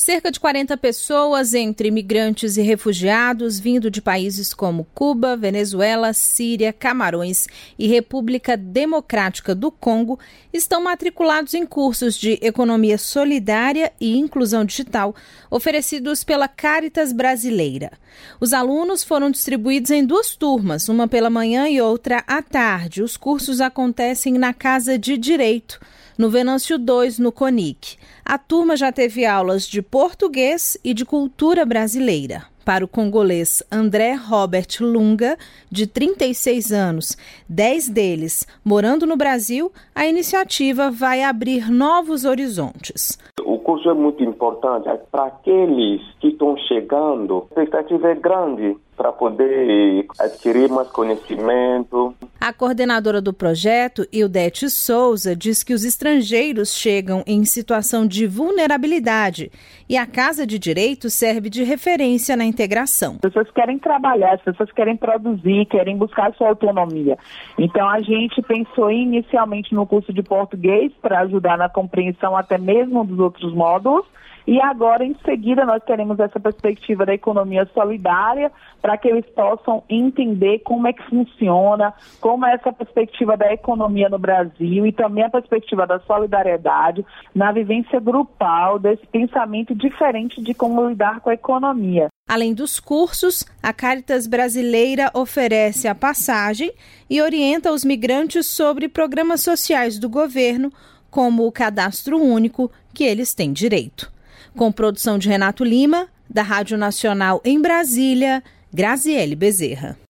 Cerca de 40 pessoas, entre imigrantes e refugiados, vindo de países como Cuba, Venezuela, Síria, Camarões e República Democrática do Congo, estão matriculados em cursos de Economia Solidária e Inclusão Digital, oferecidos pela Caritas Brasileira. Os alunos foram distribuídos em 2 turmas, uma pela manhã e outra à tarde. Os cursos acontecem na Casa de Direito, no Venâncio 2, no CONIC. A turma já teve aulas de português e de cultura brasileira. Para o congolês André Robert Lunga, de 36 anos, 10 deles morando no Brasil, a iniciativa vai abrir novos horizontes. O curso é muito importante para aqueles que estão chegando. A expectativa é grande para poder adquirir mais conhecimento. A coordenadora do projeto, Ildete Souza, diz que os estrangeiros chegam em situação de vulnerabilidade e a Casa de Direito serve de referência na integração. As pessoas querem trabalhar, as pessoas querem produzir, querem buscar sua autonomia. Então a gente pensou inicialmente no curso de português para ajudar na compreensão até mesmo dos outros módulos. E agora, em seguida, nós teremos essa perspectiva da economia solidária para que eles possam entender como é que funciona, como é essa perspectiva da economia no Brasil e também a perspectiva da solidariedade na vivência grupal, desse pensamento diferente de como lidar com a economia. Além dos cursos, a Caritas Brasileira oferece a passagem e orienta os migrantes sobre programas sociais do governo, como o Cadastro Único, que eles têm direito. Com produção de Renato Lima, da Rádio Nacional em Brasília, Graziele Bezerra.